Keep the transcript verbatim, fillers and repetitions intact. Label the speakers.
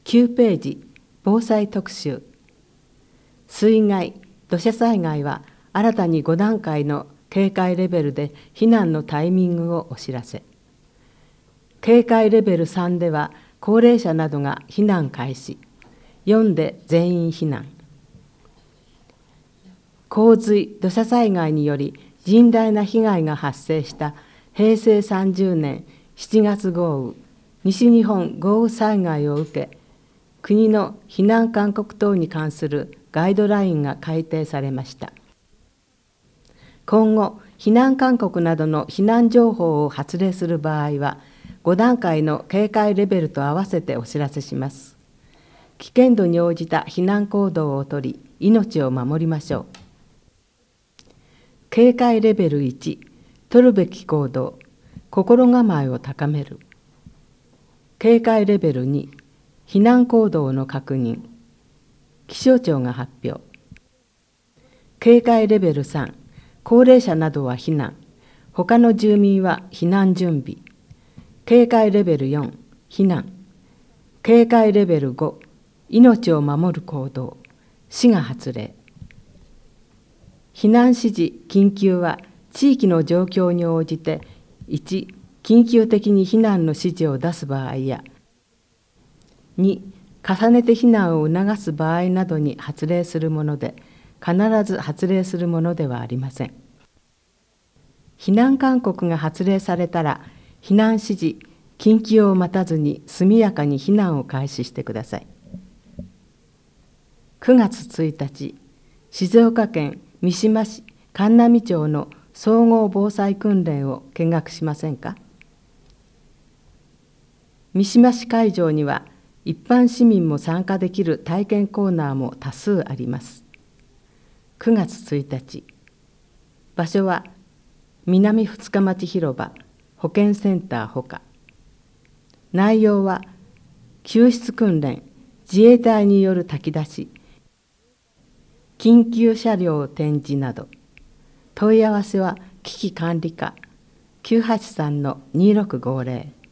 Speaker 1: きゅうページ、防災特集。水害、土砂災害は新たにご段階の警戒レベルで避難のタイミングをお知らせ。警戒レベルさんでは高齢者などが避難開始。よんで全員避難。洪水・土砂災害により甚大な被害が発生したへいせいさんじゅうねんしちがつ豪雨、西日本豪雨災害を受け、国の避難勧告等に関するガイドラインが改定されました。今後、避難勧告などの避難情報を発令する場合は、ご段階の警戒レベルと合わせてお知らせします。危険度に応じた避難行動をとり、命を守りましょう。警戒レベルいち、取るべき行動、心構えを高める。警戒レベルに、避難行動の確認。気象庁が発表。警戒レベルさん、高齢者などは避難、他の住民は避難準備。警戒レベルよん、避難。警戒レベルご、命を守る行動、市が発令。避難指示・緊急は地域の状況に応じて、いち、緊急的に避難の指示を出す場合や、に、重ねて避難を促す場合などに発令するもので、必ず発令するものではありません。避難勧告が発令されたら、避難指示・緊急を待たずに速やかに避難を開始してください。くがつついたち、静岡県三島市函南町の総合防災訓練を見学しませんか。三島市会場には一般市民も参加できる体験コーナーも多数あります。くがつついたち、場所は南二日町広場保健センターほか。内容は救出訓練、自衛隊による炊き出し、緊急車両展示など。問い合わせは危機管理課 きゅうはちさんのにろくごぜろ